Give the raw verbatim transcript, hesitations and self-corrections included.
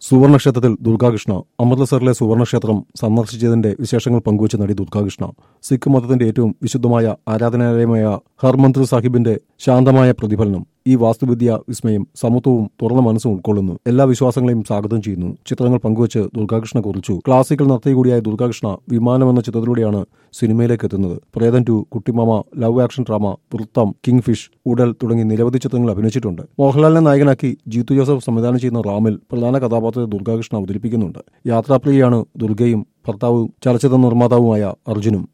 സുവർണക്ഷേത്രത്തിൽ ദുർഗാകൃഷ്ണ. അമൃത്സറിലെ സുവർണക്ഷേത്രം സന്ദർശിച്ചതിന്റെ വിശേഷങ്ങൾ പങ്കുവച്ച നടി ദുർഗാകൃഷ്ണ. സിഖ് മതത്തിന്റെ ഏറ്റവും വിശുദ്ധമായ ആരാധനാലയമായ ഹർമന്ദിർ സാഹിബിന്റെ ശാന്തമായ പ്രതിഫലനം. ഈ വാസ്തുവിദ്യ വിസ്മയം സമത്വവും തുറന്ന മനസ്സും ഉൾക്കൊള്ളുന്നു. എല്ലാ വിശ്വാസങ്ങളെയും സ്വാഗതം ചെയ്യുന്നു. ചിത്രങ്ങൾ പങ്കുവച്ച് ദുർഗാകൃഷ്ണ കുറിച്ചു. ക്ലാസിക്കൽ നർത്തകി കൂടിയായ ദുർഗാകൃഷ്ണ വിമാനം എന്ന ചിത്രത്തിലൂടെയാണ് സിനിമയിലേക്ക് എത്തുന്നത്. Prethan two, Kuttymama, love action drama, Vritham, king fish, Udal തുടങ്ങി നിരവധി ചിത്രങ്ങൾ അഭിനയിച്ചിട്ടുണ്ട്. മോഹൻലാലിനെ നായകനാക്കി ജീത്തു ജോസഫ് സംവിധാനം ചെയ്യുന്ന റാമിൽ പ്രധാന കഥാപാത്രത്തെ ദുർഗാകൃഷ്ണ അവതരിപ്പിക്കുന്നുണ്ട്. യാത്രാപ്രിയയാണ് ദുർഗയും ഭർത്താവും ചലച്ചിത്ര നിർമ്മാതാവുമായ അർജുനും.